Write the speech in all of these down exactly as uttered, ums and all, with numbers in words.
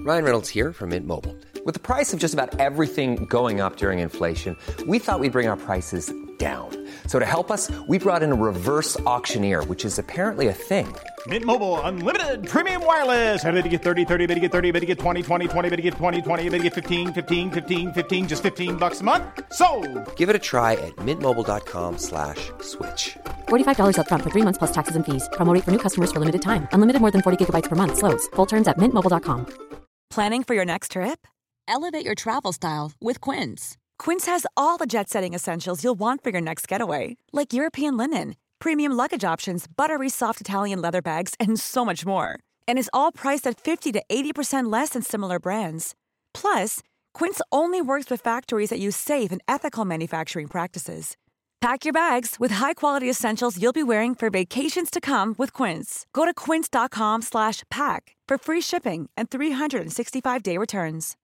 Ryan Reynolds here from Mint Mobile. With the price of just about everything going up during inflation, we thought we'd bring our prices down. So to help us, we brought in a reverse auctioneer, which is apparently a thing. Mint Mobile Unlimited Premium Wireless. How to get thirty, thirty, how to get thirty, how to get twenty, twenty, twenty, how to get twenty, twenty, how to get fifteen, fifteen, fifteen, fifteen, just fifteen bucks a month? Sold! Give it a try at mintmobile.com slash switch. forty-five dollars up front for three months plus taxes and fees. Promo rate for new customers for limited time. Unlimited more than forty gigabytes per month. Slows full terms at mint mobile dot com. Planning for your next trip? Elevate your travel style with Quince. Quince has all the jet-setting essentials you'll want for your next getaway, like European linen, premium luggage options, buttery soft Italian leather bags, and so much more. And is all priced at fifty to eighty percent less than similar brands. Plus, Quince only works with factories that use safe and ethical manufacturing practices. Pack your bags with high-quality essentials you'll be wearing for vacations to come with Quince. Go to quince.com slash pack for free shipping and three sixty-five day returns.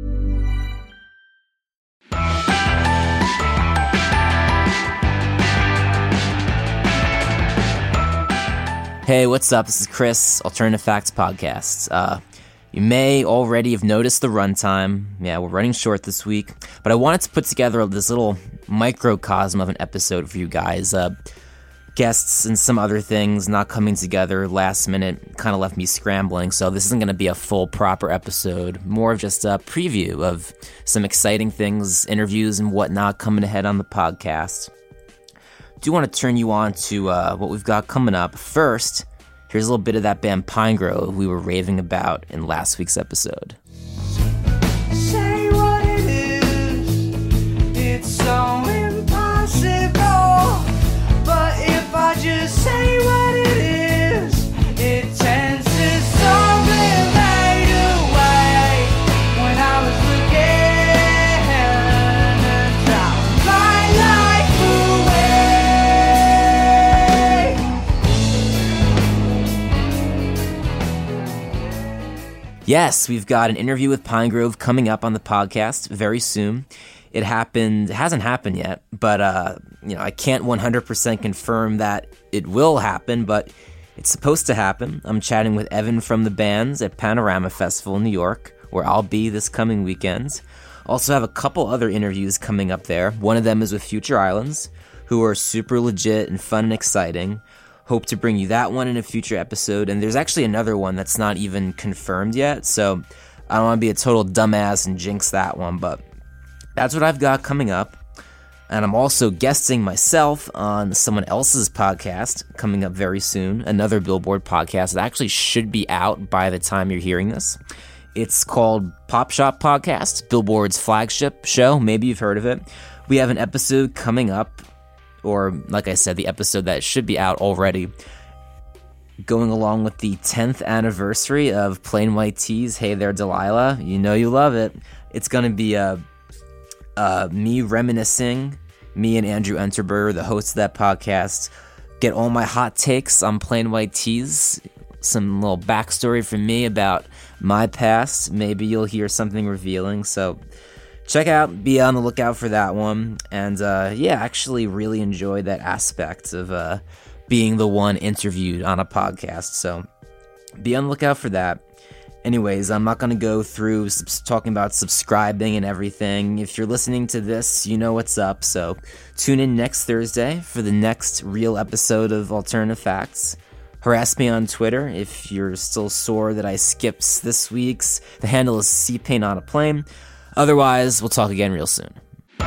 Hey, what's up? This is Chris, Alternative Facts Podcast. Uh, you may already have noticed the runtime. Yeah, we're running short this week, but I wanted to put together this little microcosm of an episode for you guys. Uh, guests and some other things not coming together last minute kind of left me scrambling, so this isn't going to be a full, proper episode. More of just a preview of some exciting things, interviews, and whatnot coming ahead on the podcast. Do want to turn you on to uh, what we've got coming up. First, here's a little bit of that band Pinegrove we were raving about in last week's episode. Say what it is, it's so impossible. But if I just say what it is, it tends to something made away. When I was looking to drown my life away. Yes, we've got an interview with Pinegrove coming up on the podcast very soon. It happened, it hasn't happened yet, but uh, you know, I can't one hundred percent confirm that it will happen, but it's supposed to happen. I'm chatting with Evan from the Bands at Panorama Festival in New York, where I'll be this coming weekend. Also have a couple other interviews coming up there. One of them is with Future Islands, who are super legit and fun and exciting. Hope to bring you that one in a future episode. And there's actually another one that's not even confirmed yet, so I don't want to be a total dumbass and jinx that one, but that's what I've got coming up. And I'm also guesting myself on someone else's podcast coming up very soon, another Billboard podcast that actually should be out by the time you're hearing this. It's called Pop Shop Podcast, Billboard's flagship show. Maybe you've heard of it. We have an episode coming up, or like I said, the episode that should be out already, going along with the tenth anniversary of Plain White T's Hey There Delilah. You know you love it. It's going to be uh, uh, me reminiscing, me and Andrew Enterberger, the host of that podcast, get all my hot takes on Plain White T's, some little backstory from me about my past. Maybe you'll hear something revealing, so check out, be on the lookout for that one. And uh, yeah, actually really enjoyed that aspect of uh, being the one interviewed on a podcast, so be on the lookout for that. Anyways, I'm not going to go through subs- talking about subscribing and everything. If you're listening to this, you know what's up, so tune in next Thursday for the next real episode of Alternative Facts. Harass me on Twitter if you're still sore that I skipped this week's. The handle is C-Pain on a Plane. Otherwise, we'll talk again real soon.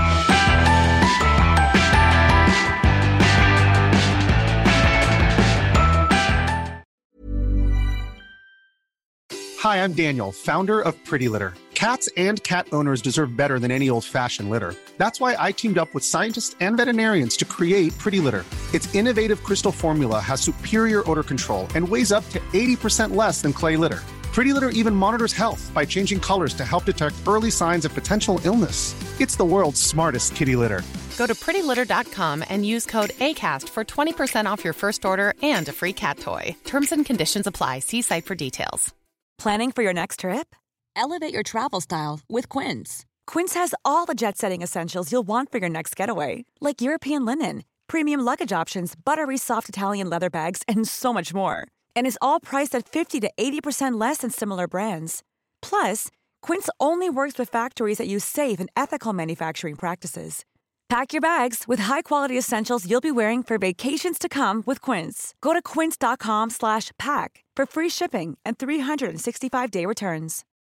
Hi, I'm Daniel, founder of Pretty Litter. Cats and cat owners deserve better than any old-fashioned litter. That's why I teamed up with scientists and veterinarians to create Pretty Litter. Its innovative crystal formula has superior odor control and weighs up to eighty percent less than clay litter. Pretty Litter even monitors health by changing colors to help detect early signs of potential illness. It's the world's smartest kitty litter. Go to pretty litter dot com and use code ACAST for twenty percent off your first order and a free cat toy. Terms and conditions apply. See site for details. Planning for your next trip? Elevate your travel style with Quince. Quince has all the jet-setting essentials you'll want for your next getaway, like European linen, premium luggage options, buttery soft Italian leather bags, and so much more. And is all priced at fifty to eighty percent less than similar brands. Plus, Quince only works with factories that use safe and ethical manufacturing practices. Pack your bags with high-quality essentials you'll be wearing for vacations to come with Quince. Go to quince.com slash pack for free shipping and three sixty-five day returns.